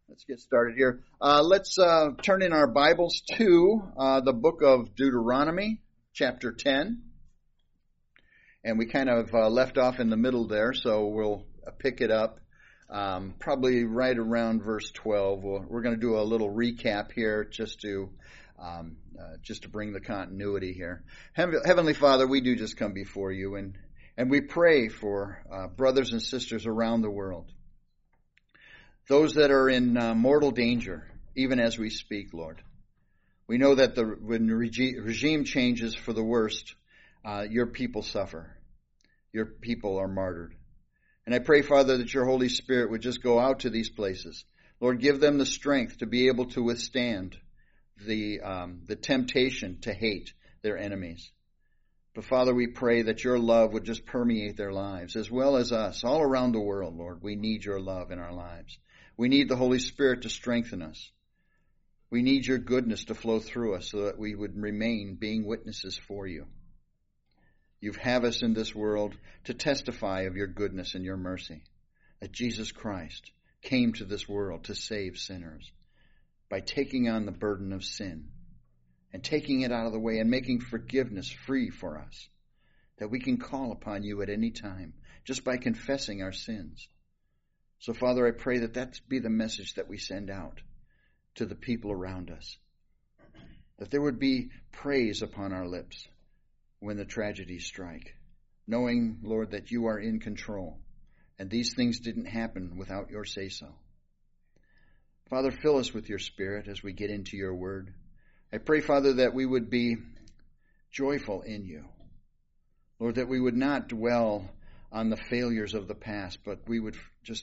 Let's get started here. Let's turn in our Bibles to the book of Deuteronomy, chapter 10. And we kind of left off in the middle there, so we'll pick it up probably right around verse 12. We're going to do a little recap here just to bring the continuity here. Heavenly Father, we do just come before you, and we pray for brothers and sisters around the world. Those that are in mortal danger, even as we speak, Lord. We know that when regime changes for the worst, your people suffer. Your people are martyred. And I pray, Father, that your Holy Spirit would just go out to these places. Lord, give them the strength to be able to withstand the temptation to hate their enemies. But Father, we pray that your love would just permeate their lives, as well as us, all around the world, Lord. We need your love in our lives. We need the Holy Spirit to strengthen us. We need your goodness to flow through us so that we would remain being witnesses for you. You have us in this world to testify of your goodness and your mercy, that Jesus Christ came to this world to save sinners by taking on the burden of sin and taking it out of the way and making forgiveness free for us, that we can call upon you at any time just by confessing our sins. So, Father, I pray that be the message that we send out to the people around us, that there would be praise upon our lips when the tragedies strike, knowing, Lord, that you are in control, and these things didn't happen without your say-so. Father, fill us with your Spirit as we get into your word. I pray, Father, that we would be joyful in you. Lord, that we would not dwell on the failures of the past, but we would just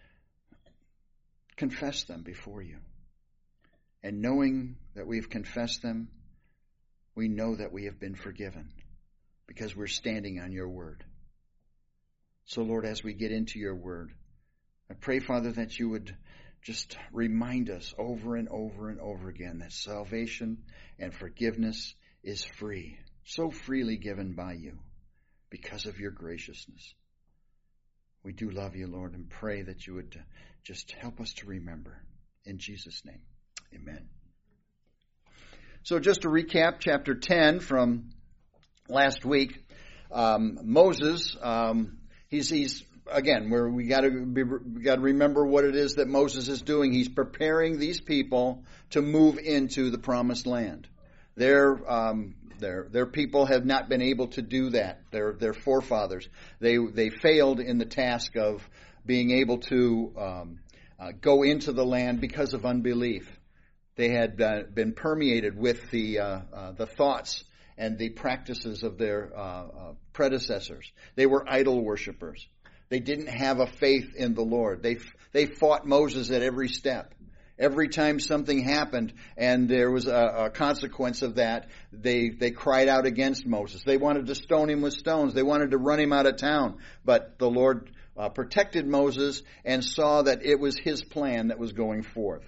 confess them before you. And knowing that we've confessed them, we know that we have been forgiven because we're standing on your word. So, Lord, as we get into your word, I pray, Father, that you would just remind us over and over and over again that salvation and forgiveness is free, so freely given by you because of your graciousness. We do love you, Lord, and pray that you would just help us to remember. In Jesus' name, amen. So just to recap, chapter 10 from last week, Moses, he's again, where we got to remember what it is that Moses is doing. He's preparing these people to move into the promised land. Their people have not been able to do that. Their forefathers, they failed in the task of being able to go into the land because of unbelief. They had been permeated with the thoughts and the practices of their predecessors. They were idol worshipers. They didn't have a faith in the Lord. They fought Moses at every step. Every time something happened and there was a consequence of that, they cried out against Moses. They wanted to stone him with stones. They wanted to run him out of town. But the Lord protected Moses and saw that it was his plan that was going forth.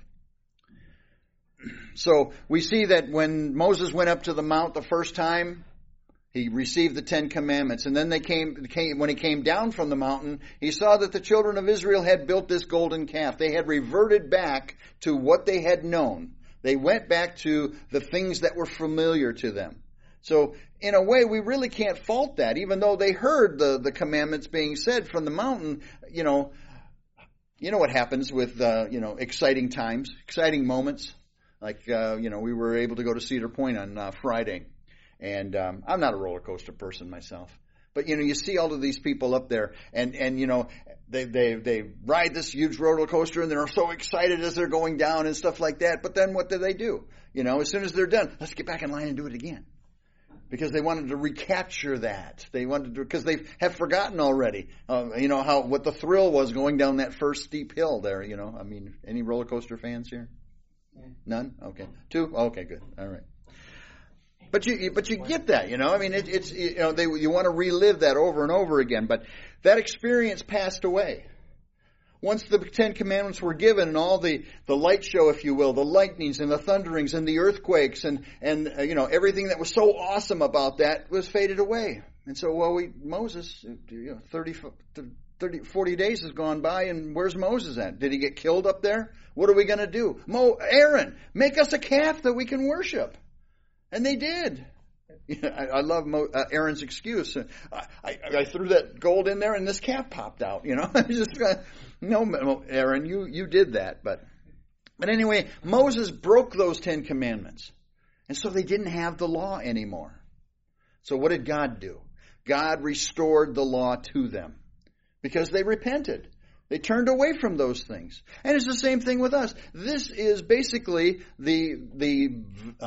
So we see that when Moses went up to the mount the first time, he received the 10 Commandments. And then when he came down from the mountain, he saw that the children of Israel had built this golden calf. They had reverted back to what they had known. They went back to the things that were familiar to them. So in a way, we really can't fault that. Even though they heard the commandments being said from the mountain, you know what happens with, exciting times, exciting moments. Like, we were able to go to Cedar Point on Friday. And I'm not a roller coaster person myself. But, you see all of these people up there and they ride this huge roller coaster and they're so excited as they're going down and stuff like that. But then what do? As soon as they're done, let's get back in line and do it again. Because they wanted to recapture that. Because they have forgotten already, what the thrill was going down that first steep hill there, any roller coaster fans here? None? Okay. 2? Okay, good. All right. But you get that, you want to relive that over and over again. But that experience passed away. Once the 10 Commandments were given and all the light show, if you will, the lightnings and the thunderings and the earthquakes and everything that was so awesome about that was faded away. And so, Moses, 40 days has gone by, and where's Moses at? Did he get killed up there? What are we going to do? Aaron, make us a calf that we can worship. And they did. I love Aaron's excuse. I threw that gold in there and this calf popped out. No, Aaron, you did that. But anyway, Moses broke those 10 commandments. And so they didn't have the law anymore. So what did God do? God restored the law to them because they repented. They turned away from those things. And it's the same thing with us. This is basically the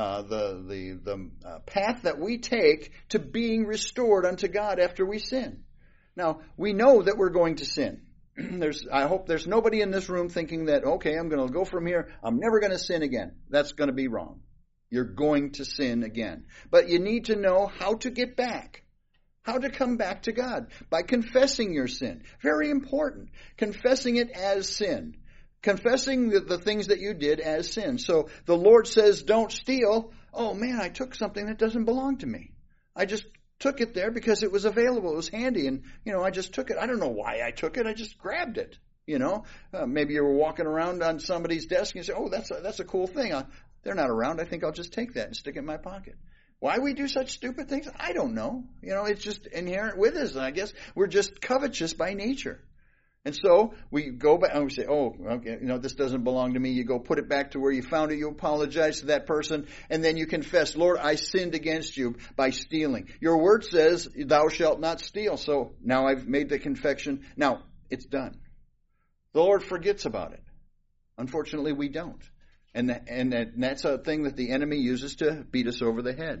path that we take to being restored unto God after we sin. Now, we know that we're going to sin. I hope there's nobody in this room thinking that, okay, I'm going to go from here. I'm never going to sin again. That's going to be wrong. You're going to sin again. But you need to know how to get back. How to come back to God by confessing your sin. Very important. Confessing it as sin. Confessing the things that you did as sin. So the Lord says, don't steal. Oh man, I took something that doesn't belong to me. I just took it there because it was available. It was handy. And, I just took it. I don't know why I took it. I just grabbed it. Maybe you were walking around on somebody's desk and you say, oh, that's a cool thing. They're not around. I think I'll just take that and stick it in my pocket. Why we do such stupid things, I don't know. It's just inherent with us. And I guess we're just covetous by nature. And so we go back and we say, oh, okay, this doesn't belong to me. You go put it back to where you found it. You apologize to that person. And then you confess, Lord, I sinned against you by stealing. Your word says, thou shalt not steal. So now I've made the confession. Now it's done. The Lord forgets about it. Unfortunately, we don't. And that's a thing that the enemy uses to beat us over the head.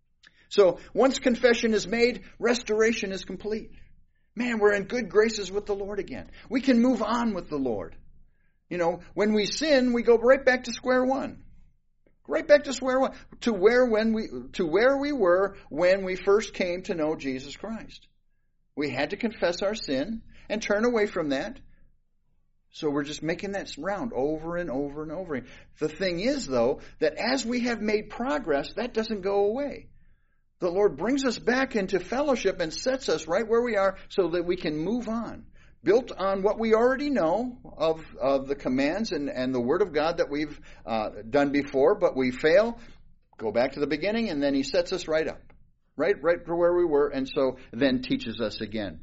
So once confession is made, restoration is complete. Man, we're in good graces with the Lord again. We can move on with the Lord. When we sin, we go right back to square one. Right back to square one. To where we were when we first came to know Jesus Christ. We had to confess our sin and turn away from that. So we're just making that round over and over and over. The thing is, though, that as we have made progress, that doesn't go away. The Lord brings us back into fellowship and sets us right where we are so that we can move on. Built on what we already know of the commands and the Word of God that we've done before, but we fail, go back to the beginning, and then He sets us right up. Right to where we were, and so then teaches us again.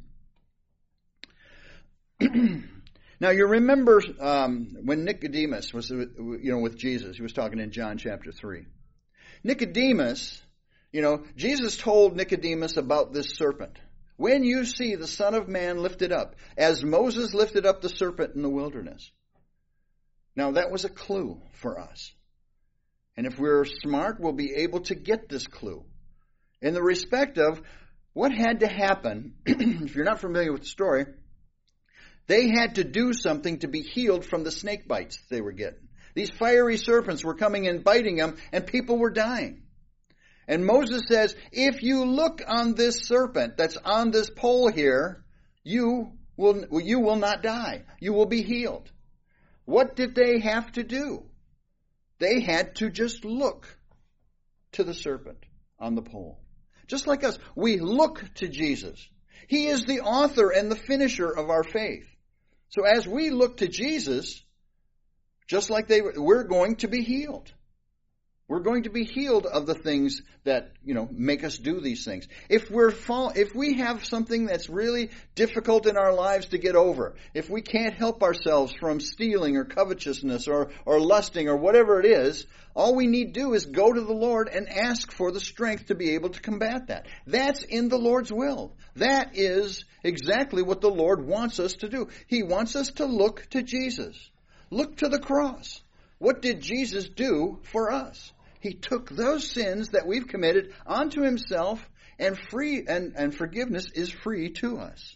Now, you remember when Nicodemus was, with Jesus. He was talking in John chapter 3. Nicodemus, Jesus told Nicodemus about this serpent. When you see the Son of Man lifted up, as Moses lifted up the serpent in the wilderness. Now, that was a clue for us. And if we're smart, we'll be able to get this clue. In the respect of what had to happen, if you're not familiar with the story, they had to do something to be healed from the snake bites they were getting. These fiery serpents were coming and biting them, and people were dying. And Moses says, if you look on this serpent that's on this pole here, you will not die. You will be healed. What did they have to do? They had to just look to the serpent on the pole. Just like us, we look to Jesus. He is the author and the finisher of our faith. So as we look to Jesus, just like we're going to be healed. We're going to be healed of the things that, make us do these things. If we have something that's really difficult in our lives to get over, if we can't help ourselves from stealing or covetousness or lusting or whatever it is, all we need to do is go to the Lord and ask for the strength to be able to combat that. That's in the Lord's will. That is exactly what the Lord wants us to do. He wants us to look to Jesus. Look to the cross. What did Jesus do for us? He took those sins that we've committed onto Himself, and forgiveness is free to us.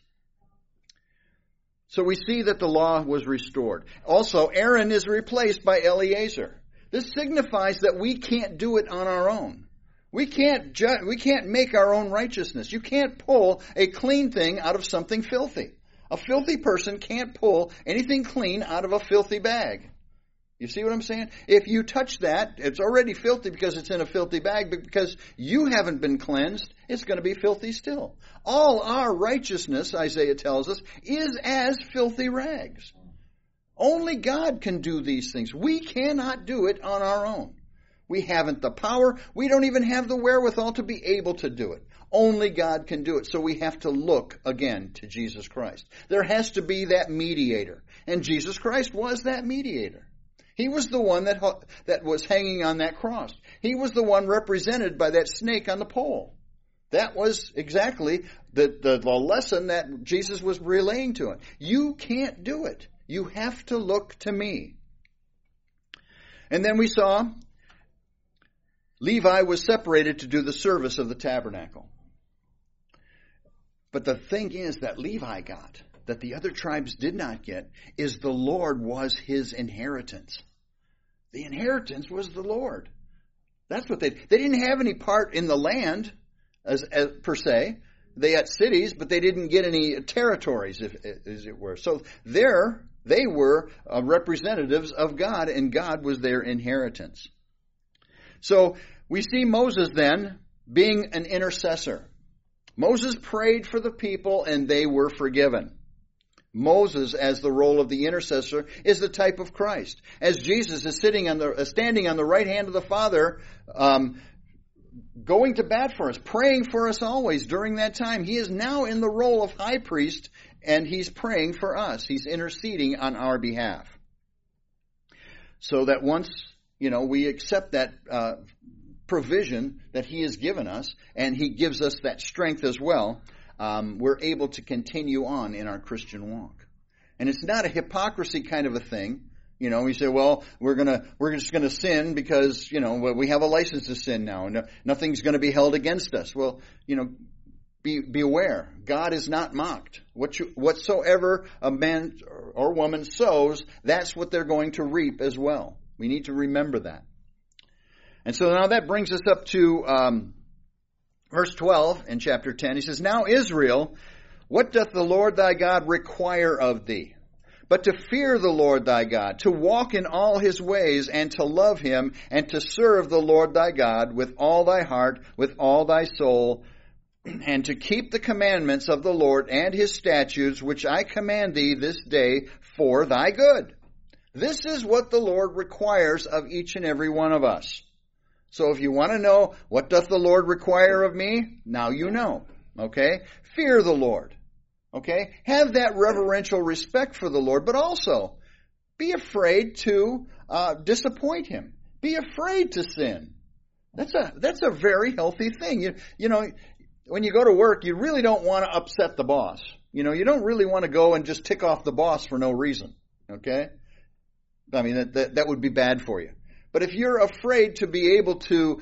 So we see that the law was restored. Also, Aaron is replaced by Eleazar. This signifies that we can't do it on our own. We can't make our own righteousness. You can't pull a clean thing out of something filthy. A filthy person can't pull anything clean out of a filthy bag. You see what I'm saying? If you touch that, it's already filthy because it's in a filthy bag, but because you haven't been cleansed, it's going to be filthy still. All our righteousness, Isaiah tells us, is as filthy rags. Only God can do these things. We cannot do it on our own. We haven't the power. We don't even have the wherewithal to be able to do it. Only God can do it. So we have to look again to Jesus Christ. There has to be that mediator. And Jesus Christ was that mediator. He was the one that was hanging on that cross. He was the one represented by that snake on the pole. That was exactly the lesson that Jesus was relaying to him. You can't do it. You have to look to me. And then we saw Levi was separated to do the service of the tabernacle. But the thing is that Levi got, that the other tribes did not get, is the Lord was his inheritance. The inheritance was the Lord. That's what they didn't have any part in the land as per se. They had cities, but they didn't get any territories, as it were. So they were representatives of God, and God was their inheritance. So we see Moses then being an intercessor. Moses prayed for the people, and they were forgiven. Moses, as the role of the intercessor, is the type of Christ. As Jesus is standing on the right hand of the Father, going to bat for us, praying for us always during that time, he is now in the role of high priest, and he's praying for us. He's interceding on our behalf. So that once, we accept that provision that he has given us, and he gives us that strength as well, we're able to continue on in our Christian walk. And it's not a hypocrisy kind of a thing. We say, well, we're just gonna sin because, we have a license to sin now, and nothing's gonna be held against us. Well, be aware. God is not mocked. Whatsoever a man or woman sows, that's what they're going to reap as well. We need to remember that. And so now that brings us up to verse 12 in chapter 10. He says, Now Israel, what doth the Lord thy God require of thee? But to fear the Lord thy God, to walk in all his ways, and to love him, and to serve the Lord thy God with all thy heart, with all thy soul, and to keep the commandments of the Lord and his statutes, which I command thee this day for thy good. This is what the Lord requires of each and every one of us. So if you want to know, what doth the Lord require of me? Now you know. Okay? Fear the Lord. Okay? Have that reverential respect for the Lord, but also be afraid to disappoint him. Be afraid to sin. That's a very healthy thing. When you go to work, you really don't want to upset the boss. You don't really want to go and just tick off the boss for no reason. Okay? I mean, that would be bad for you. But if you're afraid to be able to,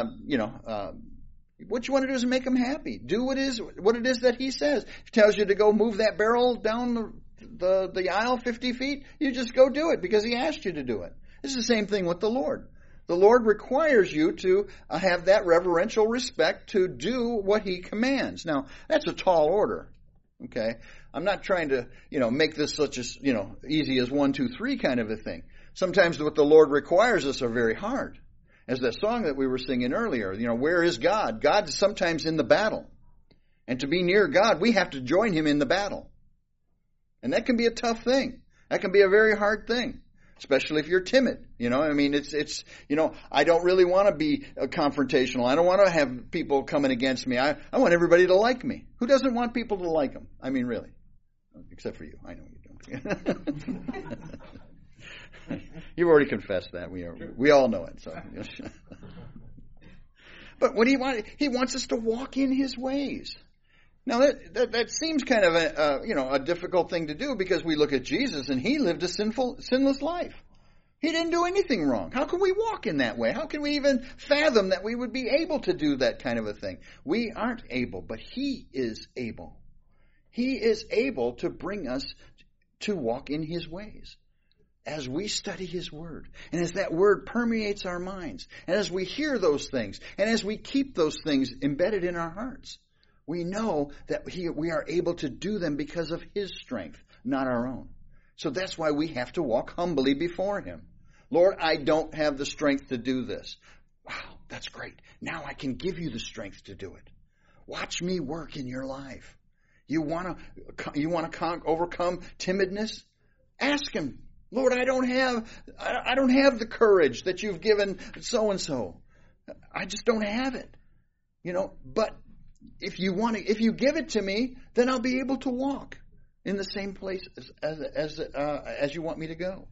what you want to do is make him happy. Do what it is that he says. If he tells you to go move that barrel down the aisle 50 feet, you just go do it because he asked you to do it. It's the same thing with the Lord. The Lord requires you to have that reverential respect to do what he commands. Now, that's a tall order. Okay? I'm not trying to, make this such as, easy as 1, 2, 3 kind of a thing. Sometimes what the Lord requires us are very hard. As that song that we were singing earlier, where is God? God is sometimes in the battle. And to be near God, we have to join him in the battle. And that can be a tough thing. That can be a very hard thing. Especially if you're timid. It's I don't really want to be confrontational. I don't want to have people coming against me. I want everybody to like me. Who doesn't want people to like them? I mean, really. Except for you. I know you don't. You've already confessed that. We all know it. So, but what he wants us to walk in his ways. Now that seems kind of a difficult thing to do because we look at Jesus and he lived a sinless life. He didn't do anything wrong. How can we walk in that way? How can we even fathom that we would be able to do that kind of a thing? We aren't able, but he is able. He is able to bring us to walk in his ways. As we study his word, and as that word permeates our minds, and as we hear those things, and as we keep those things embedded in our hearts, we know that we are able to do them because of his strength, not our own. So that's why we have to walk humbly before him. Lord, I don't have the strength to do this. Wow, that's great. Now I can give you the strength to do it. Watch me work in your life. You want to overcome timidness? Ask him Lord, I don't have the courage that you've given so-and-so. I just don't have it. But if you give it to me, then I'll be able to walk in the same place as you want me to go.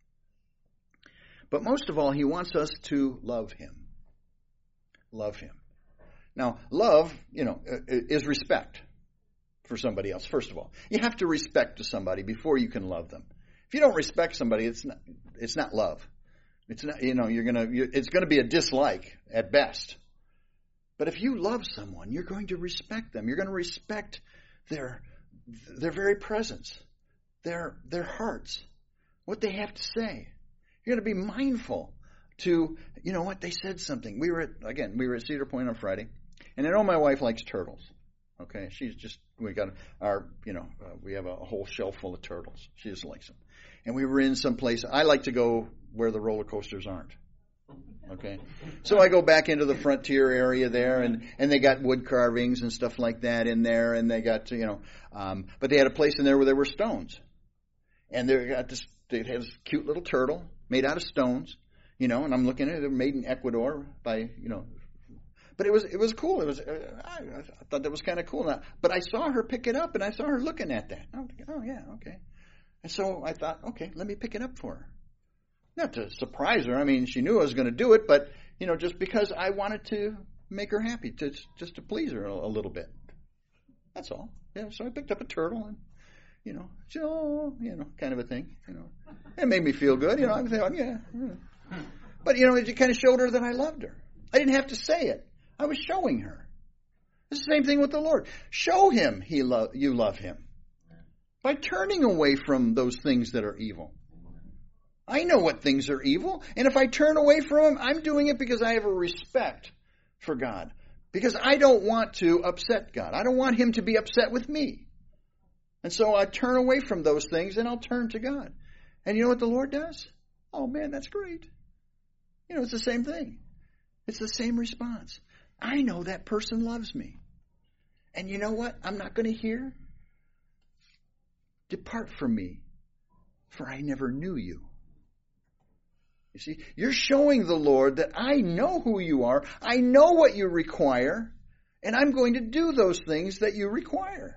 But most of all, he wants us to love him. Love him. Now, love, is respect for somebody else, first of all. You have to respect to somebody before you can love them. If you don't respect somebody, it's not love. It's not, it's going to be a dislike at best. But if you love someone, you're going to respect them. You're going to respect their very presence, their hearts, what they have to say. You're going to be mindful to, they said something. We were at Cedar Point on Friday, and I know my wife likes turtles. Okay, we have a whole shelf full of turtles. She just likes them. And we were in some place. I like to go where the roller coasters aren't. Okay, so I go back into the Frontier area there, and they got wood carvings and stuff like that in there, and they got but they had a place in there where there were stones, and they had this cute little turtle made out of stones, and I'm looking at it. They're made in Ecuador by but it was cool. I thought that was kind of cool. Now, but I saw her pick it up, and I saw her looking at that. I was like, oh yeah, okay. And so I thought, okay, let me pick it up for her. Not to surprise her. I mean, she knew I was going to do it, but, just because I wanted to make her happy, just to please her a little bit. That's all. Yeah, so I picked up a turtle and, kind of a thing, It made me feel good, I thought, yeah. But, it kind of showed her that I loved her. I didn't have to say it. I was showing her. It's the same thing with the Lord. Show him you love him by turning away from those things that are evil. I know what things are evil, and if I turn away from them, I'm doing it because I have a respect for God. Because I don't want to upset God. I don't want him to be upset with me. And so I turn away from those things, and I'll turn to God. And you know what the Lord does? Oh man, that's great. It's the same thing. It's the same response. I know that person loves me. And you know what? I'm not going to hear. Depart from me, for I never knew you. You see, you're showing the Lord that I know who you are, I know what you require, and I'm going to do those things that you require.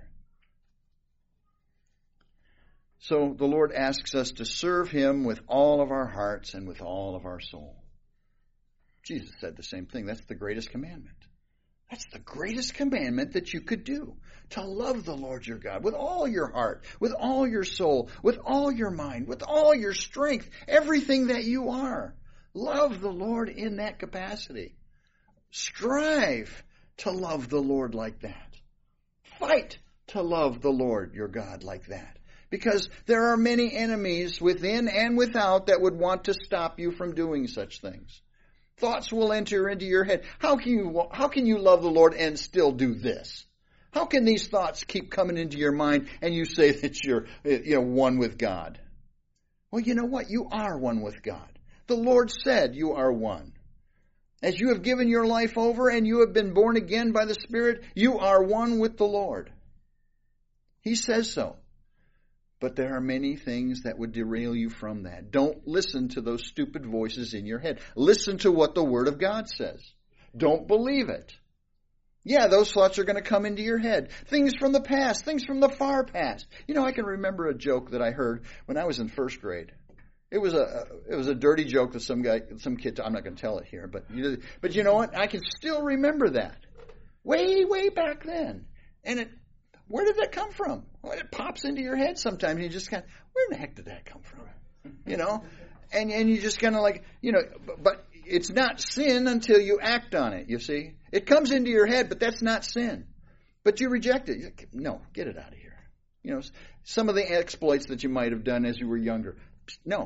So the Lord asks us to serve him with all of our hearts and with all of our soul. Jesus said the same thing. That's the greatest commandment. That's the greatest commandment that you could do. To love the Lord your God with all your heart, with all your soul, with all your mind, with all your strength, everything that you are. Love the Lord in that capacity. Strive to love the Lord like that. Fight to love the Lord your God like that. Because there are many enemies within and without that would want to stop you from doing such things. Thoughts will enter into your head. How can you love the Lord and still do this? How can these thoughts keep coming into your mind and you say that you're one with God? Well, you know what? You are one with God. The Lord said you are one. As you have given your life over and you have been born again by the Spirit, you are one with the Lord. He says so. But there are many things that would derail you from that. Don't listen to those stupid voices in your head. Listen to what the Word of God says. Don't believe it. Yeah, those thoughts are going to come into your head. Things from the past, things from the far past. I can remember a joke that I heard when I was in first grade. It was a dirty joke that some kid, I'm not going to tell it here, but you know what? I can still remember that. Way back then. And where did that come from? Well, it pops into your head sometimes, and you just kind of, where in the heck did that come from? And you just kind of but it's not sin until you act on it, you see. It comes into your head, but that's not sin. But you reject it. No, get it out of here. Some of the exploits that you might have done as you were younger. No.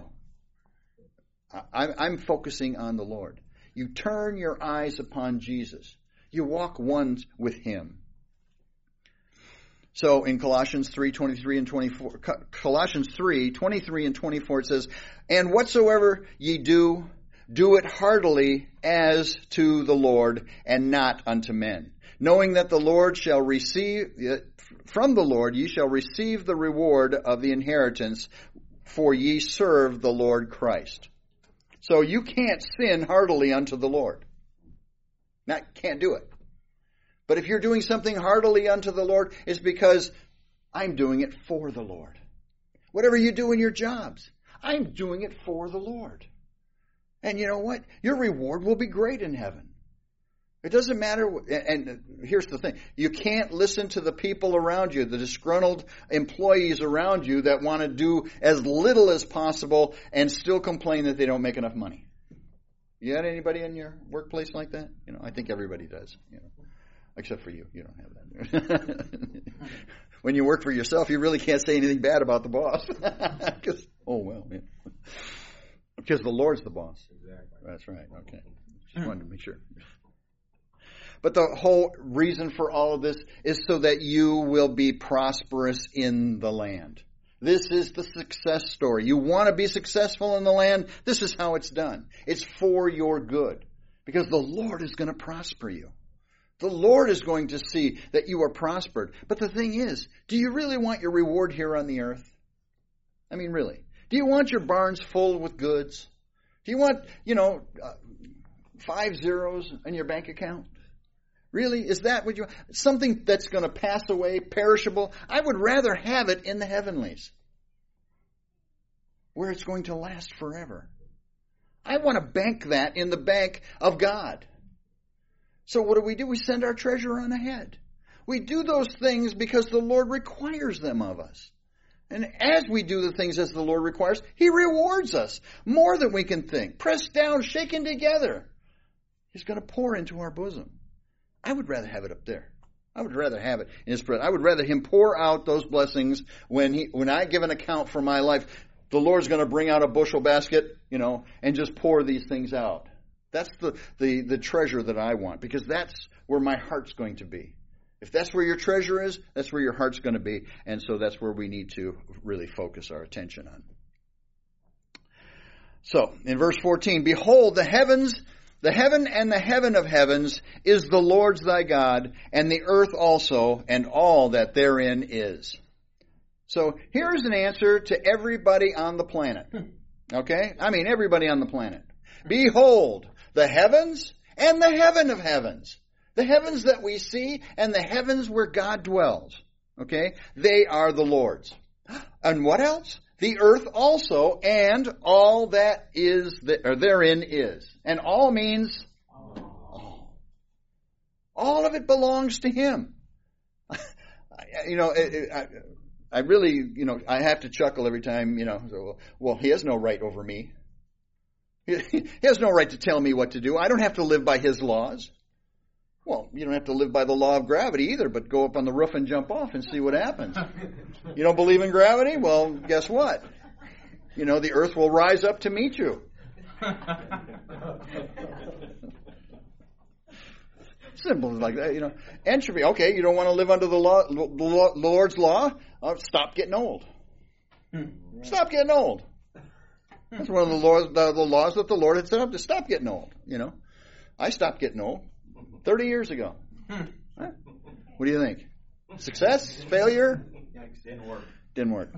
I'm focusing on the Lord. You turn your eyes upon Jesus. You walk one with him. So in Colossians 3:23 and 24, Colossians 3:23 and 24, it says, "And whatsoever ye do, do it heartily as to the Lord, and not unto men, knowing that the Lord shall receive from the Lord ye shall receive the reward of the inheritance, for ye serve the Lord Christ. So you can't sin heartily unto the Lord. Can't do it. But if you're doing something heartily unto the Lord, it's because I'm doing it for the Lord. Whatever you do in your jobs, I'm doing it for the Lord. And you know what? Your reward will be great in heaven. It doesn't matter. And here's the thing. You can't listen to the people around you, the disgruntled employees around you that want to do as little as possible and still complain that they don't make enough money. You got anybody in your workplace like that? I think everybody does. Except for you. You don't have that. When you work for yourself, you really can't say anything bad about the boss. Because the Lord's the boss. Exactly. That's right. Okay. Just wanted to make sure. But the whole reason for all of this is so that you will be prosperous in the land. This is the success story. You want to be successful in the land? This is how it's done. It's for your good. Because the Lord is going to prosper you. The Lord is going to see that you are prospered. But the thing is, do you really want your reward here on the earth? I mean, really. Do you want your barns full with goods? Do you want, 5 zeros in your bank account? Really? Is that what you want? Something that's going to pass away, perishable? I would rather have it in the heavenlies, where it's going to last forever. I want to bank that in the bank of God. So what do? We send our treasure on ahead. We do those things because the Lord requires them of us. And as we do the things as the Lord requires, He rewards us more than we can think. Pressed down, shaken together. He's going to pour into our bosom. I would rather have it up there. I would rather have it in His presence. I would rather Him pour out those blessings when I give an account for my life. The Lord's going to bring out a bushel basket, and just pour these things out. That's the treasure that I want, because that's where my heart's going to be. If that's where your treasure is, that's where your heart's going to be. And so that's where we need to really focus our attention on. So, in verse 14, behold, the heaven and the heaven of heavens is the Lord's thy God, and the earth also, and all that therein is. So, here's an answer to everybody on the planet. Okay? I mean, everybody on the planet. Behold, the heavens and the heaven of heavens. The heavens that we see and the heavens where God dwells. Okay? They are the Lord's. And what else? The earth also, and all that is, or therein is. And all means all. All of it belongs to Him. I really, I have to chuckle every time, well, He has no right over me. He has no right to tell me what to do. I don't have to live by His laws. Well, you don't have to live by the law of gravity either, but go up on the roof and jump off and see what happens. You don't believe in gravity? Well, guess what? The earth will rise up to meet you. Simple like that, Entropy. Okay, you don't want to live under the Lord's law? Stop getting old. Stop getting old. That's one of the laws that the Lord had set up, to stop getting old. I stopped getting old 30 years ago. Huh? What do you think? Success? Failure? Didn't work.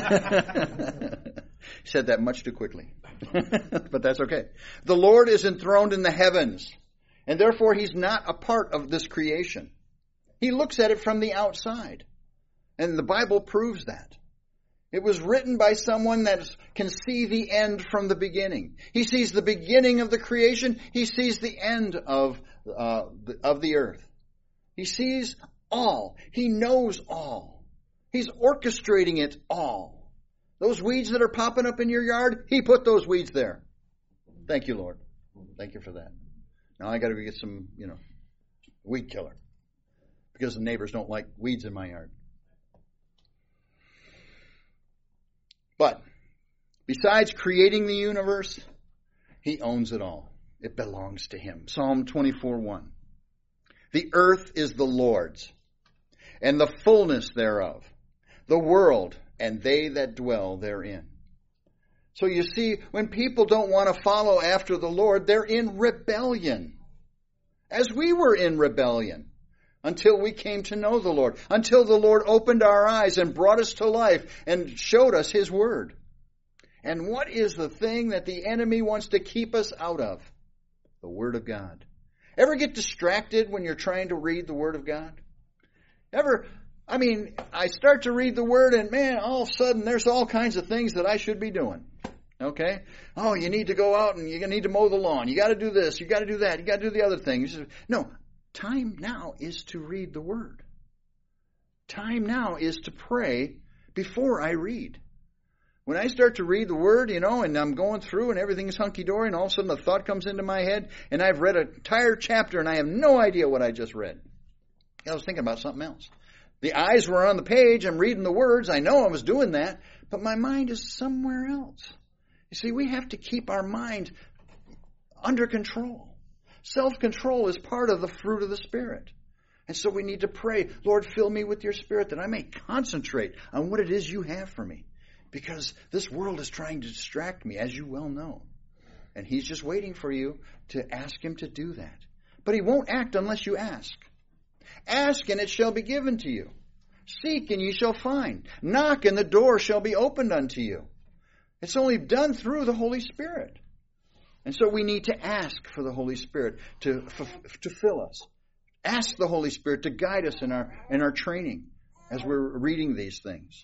Said that much too quickly. But that's okay. The Lord is enthroned in the heavens, and therefore He's not a part of this creation. He looks at it from the outside. And the Bible proves that. It was written by someone that can see the end from the beginning. He sees the beginning of the creation. He sees the end of the earth. He sees all. He knows all. He's orchestrating it all. Those weeds that are popping up in your yard, He put those weeds there. Thank you, Lord. Thank you for that. Now I got to get some, weed killer, because the neighbors don't like weeds in my yard. But besides creating the universe, He owns it all. It belongs to Him. Psalm 24:1. The earth is the Lord's, and the fullness thereof, the world, and they that dwell therein. So you see, when people don't want to follow after the Lord, they're in rebellion. As we were in rebellion. Until we came to know the Lord. Until the Lord opened our eyes and brought us to life and showed us His Word. And what is the thing that the enemy wants to keep us out of? The Word of God. Ever get distracted when you're trying to read the Word of God? I start to read the Word and man, all of a sudden there's all kinds of things that I should be doing. Okay? Oh, you need to go out and you need to mow the lawn. You got to do this. You got to do that. You got to do the other thing. No, time now is to read the Word. Time now is to pray before I read. When I start to read the Word, and I'm going through and everything's hunky-dory and all of a sudden a thought comes into my head and I've read an entire chapter and I have no idea what I just read. I was thinking about something else. The eyes were on the page. I'm reading the words. I know I was doing that, but my mind is somewhere else. You see, we have to keep our mind under control. Self-control is part of the fruit of the Spirit. And so we need to pray, Lord, fill me with your Spirit that I may concentrate on what it is you have for me. Because this world is trying to distract me, as you well know. And he's just waiting for you to ask him to do that. But he won't act unless you ask. Ask and it shall be given to you. Seek and ye shall find. Knock and the door shall be opened unto you. It's only done through the Holy Spirit. And so we need to ask for the Holy Spirit to fill us. Ask the Holy Spirit to guide us in our training as we're reading these things.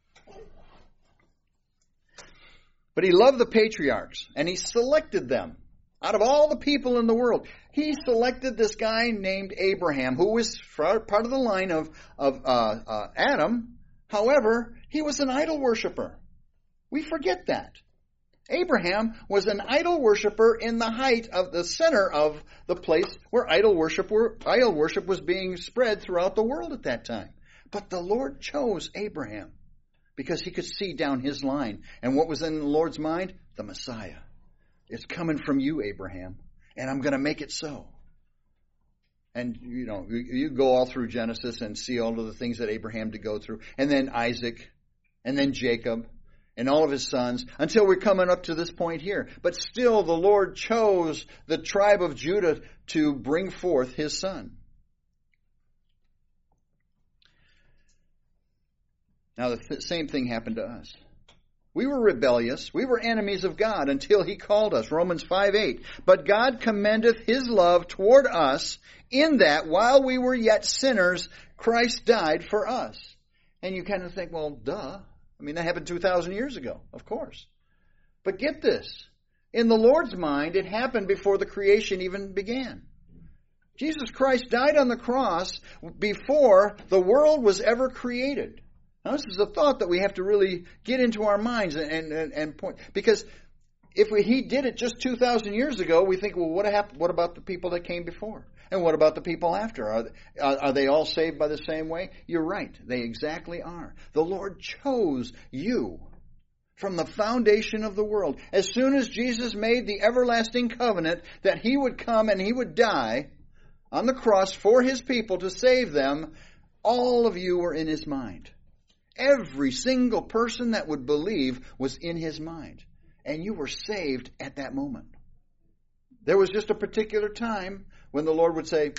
But he loved the patriarchs, and he selected them. Out of all the people in the world, he selected this guy named Abraham, who was part of the line of Adam. However, he was an idol worshiper. We forget that. Abraham was an idol worshiper in the height of the center of the place where idol worship was being spread throughout the world at that time. But the Lord chose Abraham because he could see down his line. And what was in the Lord's mind? The Messiah. It's coming from you, Abraham, and I'm going to make it so. And, you go all through Genesis and see all of the things that Abraham had to go through. And then Isaac, and then Jacob, and all of his sons, until we're coming up to this point here. But still, the Lord chose the tribe of Judah to bring forth his son. Now, the same thing happened to us. We were rebellious. We were enemies of God until he called us. Romans 5:8. But God commendeth his love toward us in that while we were yet sinners, Christ died for us. And you kind of think, well, duh. That happened 2,000 years ago, of course. But get this. In the Lord's mind, it happened before the creation even began. Jesus Christ died on the cross before the world was ever created. Now, this is a thought that we have to really get into our minds and point. Because if he did it just 2,000 years ago, we think, well, what happened? What about the people that came before? And what about the people after? Are they all saved by the same way? You're right. They exactly are. The Lord chose you from the foundation of the world. As soon as Jesus made the everlasting covenant that he would come and he would die on the cross for his people to save them, all of you were in his mind. Every single person that would believe was in his mind. And you were saved at that moment. There was just a particular time when the Lord would say,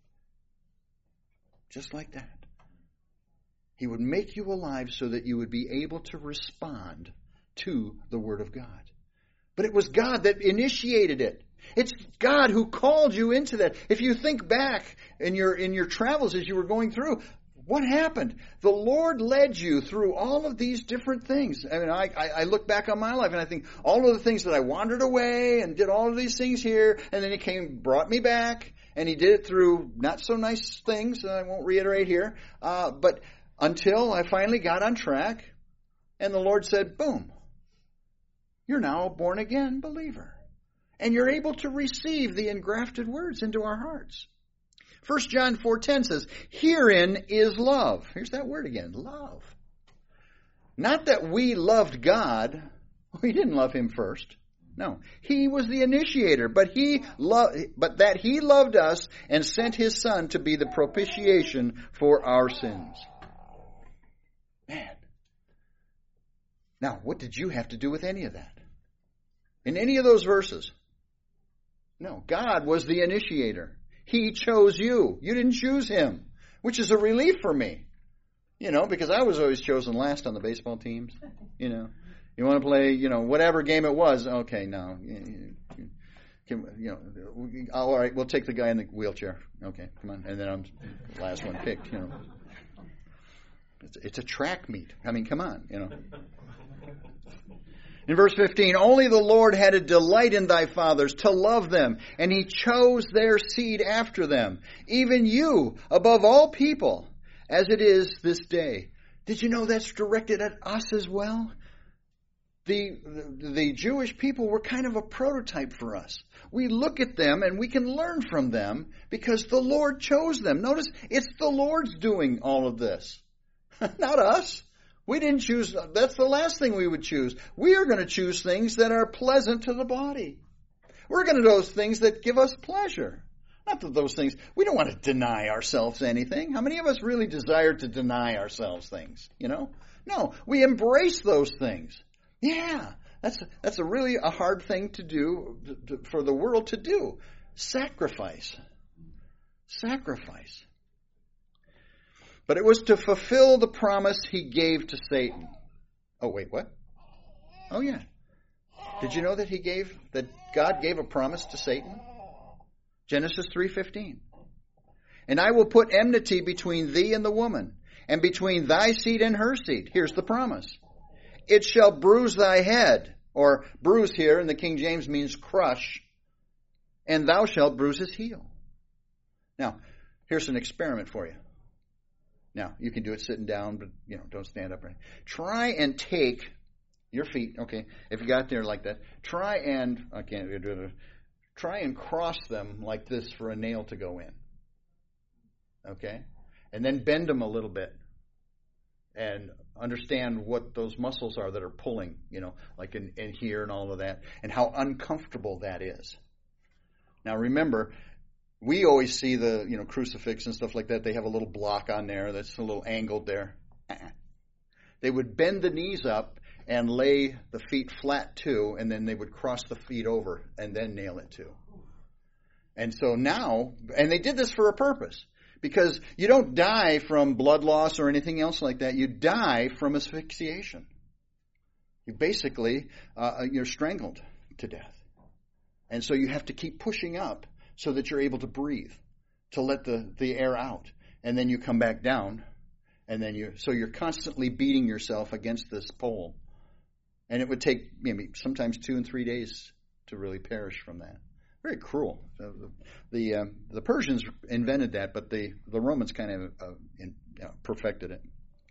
just like that. He would make you alive so that you would be able to respond to the Word of God. But it was God that initiated it. It's God who called you into that. If you think back in your travels as you were going through, what happened? The Lord led you through all of these different things. I look back on my life and I think all of the things that I wandered away and did all of these things here, and then he brought me back, and he did it through not so nice things that I won't reiterate here, but until I finally got on track, and the Lord said, boom, you're now a born again believer. And you're able to receive the engrafted words into our hearts. 1 John 4:10 says, herein is love. Here's that word again, love. Not that we loved God. We didn't love him first. No, he was the initiator, but that he loved us and sent his son to be the propitiation for our sins. Man. Now, what did you have to do with any of that? In any of those verses? No, God was the initiator. He chose you. You didn't choose him, which is a relief for me. Because I was always chosen last on the baseball teams. You want to play, whatever game it was. Okay, no. All right, we'll take the guy in the wheelchair. Okay, come on. And then I'm the last one picked, It's a track meet. I mean, come on, In verse 15, only the Lord had a delight in thy fathers to love them, and he chose their seed after them, even you above all people, as it is this day. Did you know that's directed at us as well? The Jewish people were kind of a prototype for us. We look at them and we can learn from them because the Lord chose them. Notice, it's the Lord's doing all of this, not us. We didn't choose. That's the last thing we would choose. We are going to choose things that are pleasant to the body. We're going to do those things that give us pleasure. Not that those things, we don't want to deny ourselves anything. How many of us really desire to deny ourselves things, No, we embrace those things. Yeah, that's a really a hard thing to do, for the world to do. Sacrifice. But it was to fulfill the promise he gave to Satan. Oh, wait, what? Oh, yeah. Did you know that God gave a promise to Satan? Genesis 3:15. And I will put enmity between thee and the woman, and between thy seed and her seed. Here's the promise. It shall bruise thy head, or bruise here in the King James means crush, and thou shalt bruise his heel. Now, here's an experiment for you. Now, you can do it sitting down, but, don't stand up. Right? Try and take your feet, okay, if you got there like that, try and cross them like this for a nail to go in. Okay? And then bend them a little bit. And understand what those muscles are that are pulling, like in here and all of that, and how uncomfortable that is. Now remember, we always see the, crucifix and stuff like that. They have a little block on there that's a little angled there. They would bend the knees up and lay the feet flat too, and then they would cross the feet over and then nail it too. And so now, and they did this for a purpose. Because you don't die from blood loss or anything else like that. You die from asphyxiation. You basically, you're strangled to death. And so you have to keep pushing up so that you're able to breathe, to let the air out. And then you come back down. And then so you're constantly beating yourself against this pole. And it would take maybe sometimes 2 and 3 days to really perish from that. Very cruel. The Persians invented that, but the Romans kind of perfected it.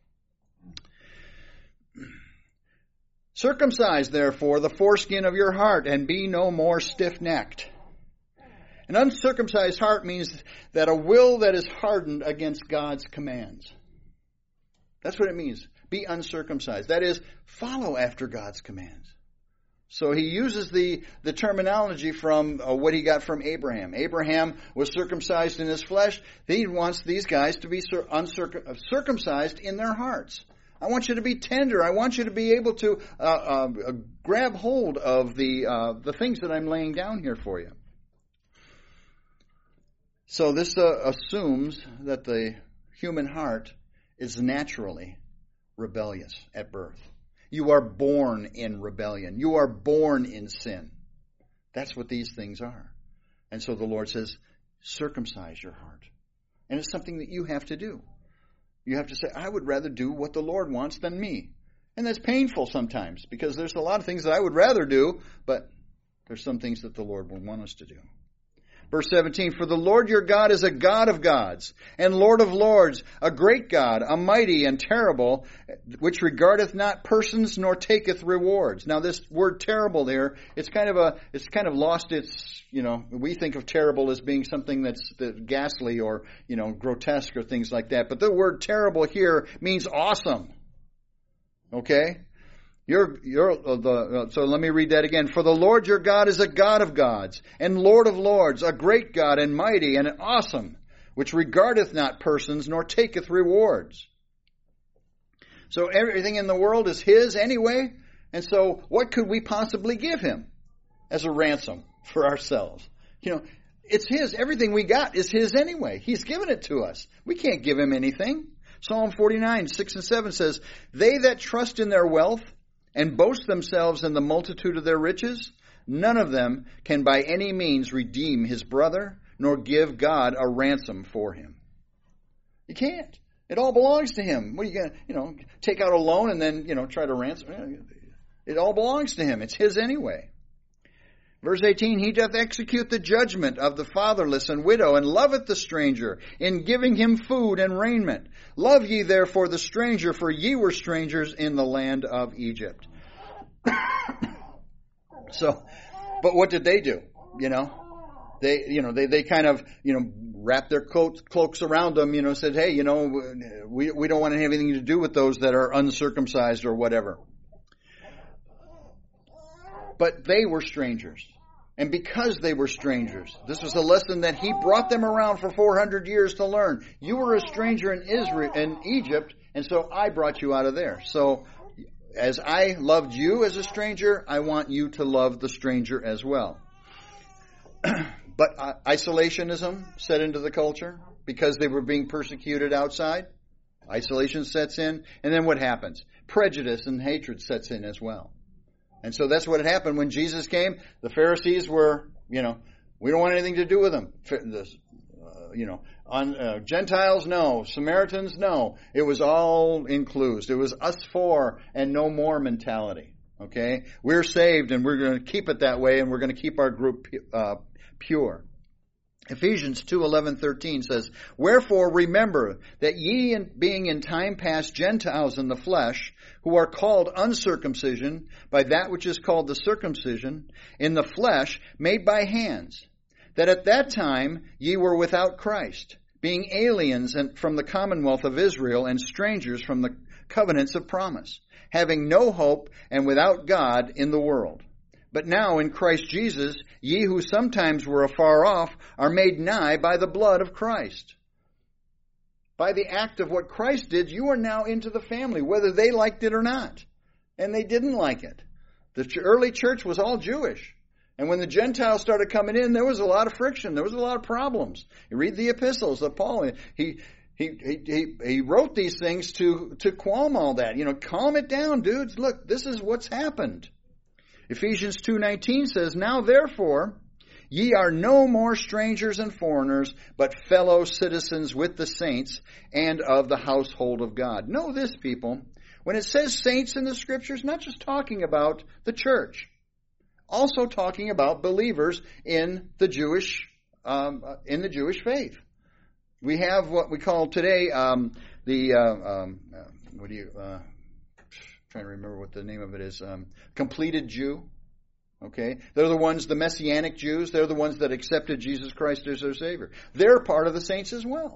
Circumcise, therefore, the foreskin of your heart, and be no more stiff-necked. An uncircumcised heart means that a will that is hardened against God's commands. That's what it means. Be uncircumcised. That is, follow after God's commands. So he uses the terminology from what he got from Abraham. Abraham was circumcised in his flesh. He wants these guys to be circumcised in their hearts. I want you to be tender. I want you to be able to grab hold of the things that I'm laying down here for you. So this assumes that the human heart is naturally rebellious at birth. You are born in rebellion. You are born in sin. That's what these things are. And so the Lord says, circumcise your heart. And it's something that you have to do. You have to say, I would rather do what the Lord wants than me. And that's painful sometimes because there's a lot of things that I would rather do, but there's some things that the Lord will want us to do. Verse 17, for the Lord your God is a God of gods and Lord of lords, a great God, a mighty and terrible, which regardeth not persons nor taketh rewards. Now this word terrible there, it's kind of lost its, we think of terrible as being something that's ghastly or, grotesque or things like that. But the word terrible here means awesome. Okay? So let me read that again. For the Lord your God is a God of gods and Lord of lords, a great God and mighty and awesome, which regardeth not persons nor taketh rewards. So everything in the world is his anyway. And so what could we possibly give him as a ransom for ourselves? It's his. Everything we got is his anyway. He's given it to us. We can't give him anything. Psalm 49, 6 and 7 says, they that trust in their wealth and boast themselves in the multitude of their riches, none of them can by any means redeem his brother, nor give God a ransom for him. You can't. It all belongs to him. What are you going to, take out a loan and then, try to ransom? It all belongs to him. It's his anyway. Verse 18, he doth execute the judgment of the fatherless and widow, and loveth the stranger, in giving him food and raiment. Love ye therefore the stranger, for ye were strangers in the land of Egypt. But what did they do? They kind of, wrapped their cloaks around them, said, hey, we don't want to have anything to do with those that are uncircumcised or whatever. But they were strangers. And because they were strangers, this was a lesson that he brought them around for 400 years to learn. You were a stranger in Egypt, and so I brought you out of there. So as I loved you as a stranger, I want you to love the stranger as well. But isolationism set into the culture because they were being persecuted outside. Isolation sets in, and then what happens? Prejudice and hatred sets in as well. And so that's what had happened when Jesus came. The Pharisees were, we don't want anything to do with them. Gentiles, no. Samaritans, no. It was all inclused. It was us four and no more mentality. Okay? We're saved and we're going to keep it that way and we're going to keep our group pure. Ephesians 2:11-13 says, wherefore remember that ye being in time past Gentiles in the flesh, who are called uncircumcision by that which is called the circumcision, in the flesh made by hands, that at that time ye were without Christ, being aliens from the commonwealth of Israel and strangers from the covenants of promise, having no hope and without God in the world. But now in Christ Jesus, ye who sometimes were afar off are made nigh by the blood of Christ. By the act of what Christ did, you are now into the family, whether they liked it or not. And they didn't like it. The early church was all Jewish. And when the Gentiles started coming in, there was a lot of friction. There was a lot of problems. You read the epistles of Paul. He wrote these things to calm all that. Calm it down, dudes. Look, this is what's happened. Ephesians 2:19 says, now therefore, ye are no more strangers and foreigners, but fellow citizens with the saints and of the household of God. Know this, people. When it says saints in the scriptures, not just talking about the church, also talking about believers in the Jewish faith. We have what we call today trying to remember what the name of it is, completed Jew. Okay? They're the ones, the Messianic Jews, they're the ones that accepted Jesus Christ as their Savior. They're part of the saints as well.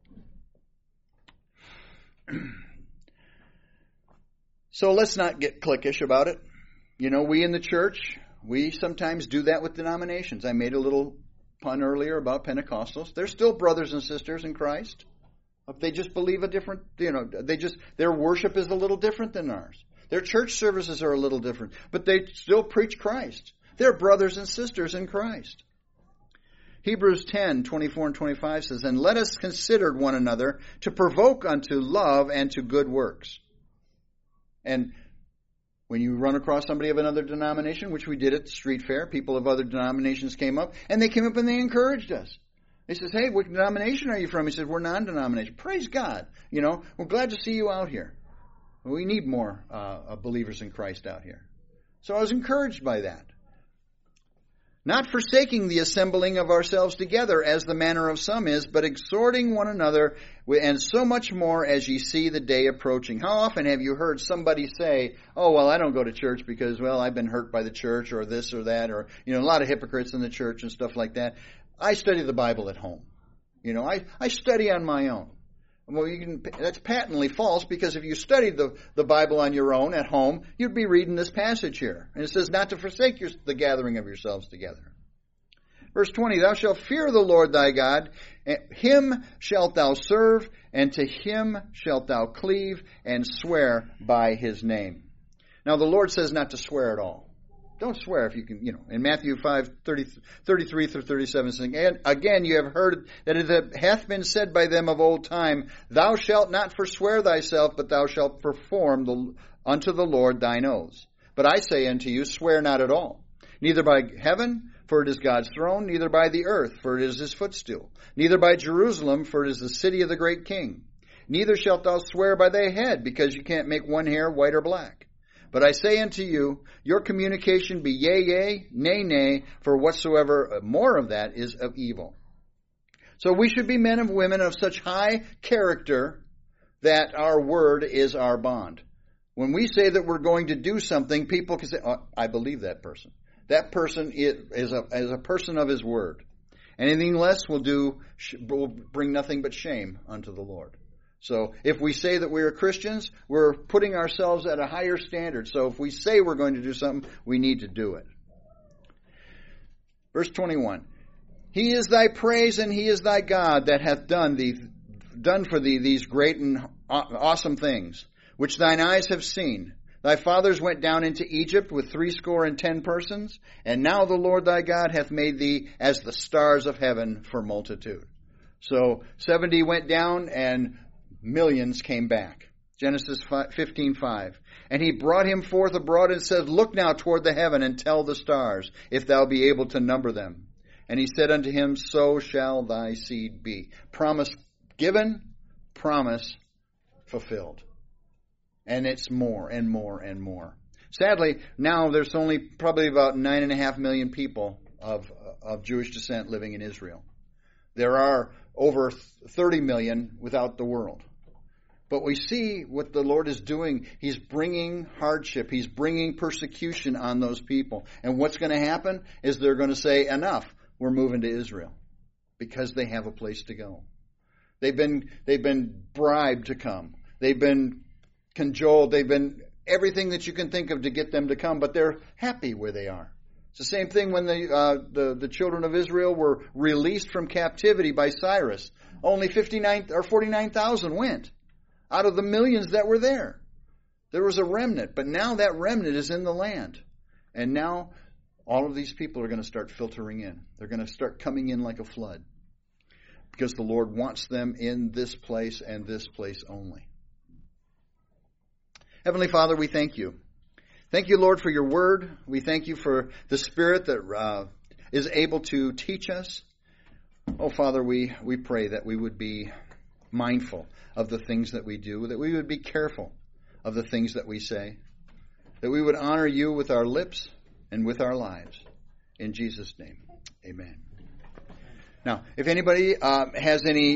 So let's not get cliquish about it. We in the church, we sometimes do that with denominations. I made a little pun earlier about Pentecostals. They're still brothers and sisters in Christ. They just believe a different, their worship is a little different than ours. Their church services are a little different, but they still preach Christ. They're brothers and sisters in Christ. Hebrews 10:24-25 says, and let us consider one another to provoke unto love and to good works. And when you run across somebody of another denomination, which we did at the street fair, people of other denominations came up, and they came up and they encouraged us. He says, hey, what denomination are you from? He says, we're non-denomination. Praise God. We're glad to see you out here. We need more believers in Christ out here. So I was encouraged by that. Not forsaking the assembling of ourselves together, as the manner of some is, but exhorting one another, and so much more as ye see the day approaching. How often have you heard somebody say, oh, well, I don't go to church because, well, I've been hurt by the church, or this or that, or, a lot of hypocrites in the church and stuff like that. I study the Bible at home. I study on my own. Well, that's patently false, because if you studied the Bible on your own at home, you'd be reading this passage here. And it says not to forsake the gathering of yourselves together. Verse 20, thou shalt fear the Lord thy God, him shalt thou serve, and to him shalt thou cleave, and swear by his name. Now the Lord says not to swear at all. Don't swear if you can, in Matthew 5:33 through 37, saying, and again you have heard that it hath been said by them of old time, thou shalt not forswear thyself, but thou shalt perform unto the Lord thine oaths. But I say unto you, swear not at all, neither by heaven, for it is God's throne, neither by the earth, for it is his footstool, neither by Jerusalem, for it is the city of the great king. Neither shalt thou swear by thy head, because you can't make one hair white or black. But I say unto you, your communication be yea, yea, nay, nay, for whatsoever more of that is of evil. So we should be men and women of such high character that our word is our bond. When we say that we're going to do something, people can say, oh, I believe that person. That person is a person of his word. Anything less will bring nothing but shame unto the Lord. So if we say that we are Christians, we're putting ourselves at a higher standard. So if we say we're going to do something, we need to do it. Verse 21. He is thy praise and he is thy God that hath done for thee these great and awesome things, which thine eyes have seen. Thy fathers went down into Egypt with 70 persons, and now the Lord thy God hath made thee as the stars of heaven for multitude. So 70 went down and millions came back. Genesis 15:5. And he brought him forth abroad and said, look now toward the heaven and tell the stars, if thou be able to number them. And he said unto him, so shall thy seed be. Promise given, promise fulfilled. And it's more and more and more. Sadly, now there's only probably about 9.5 million people of Jewish descent living in Israel. There are over 30 million without the world. But we see what the Lord is doing. He's bringing hardship. He's bringing persecution on those people. And what's going to happen is they're going to say, enough, we're moving to Israel. Because they have a place to go. They've been bribed to come. They've been cajoled. They've been everything that you can think of to get them to come. But they're happy where they are. It's the same thing when the children of Israel were released from captivity by Cyrus. Only 49,000 went. Out of the millions that were there. There was a remnant, but now that remnant is in the land. And now all of these people are going to start filtering in. They're going to start coming in like a flood. Because the Lord wants them in this place and this place only. Heavenly Father, we thank you. Thank you, Lord, for your word. We thank you for the Spirit that is able to teach us. Oh, Father, we pray that we would be mindful of the things that we do, that we would be careful of the things that we say, that we would honor you with our lips and with our lives. In Jesus' name, amen. Now, if anybody has any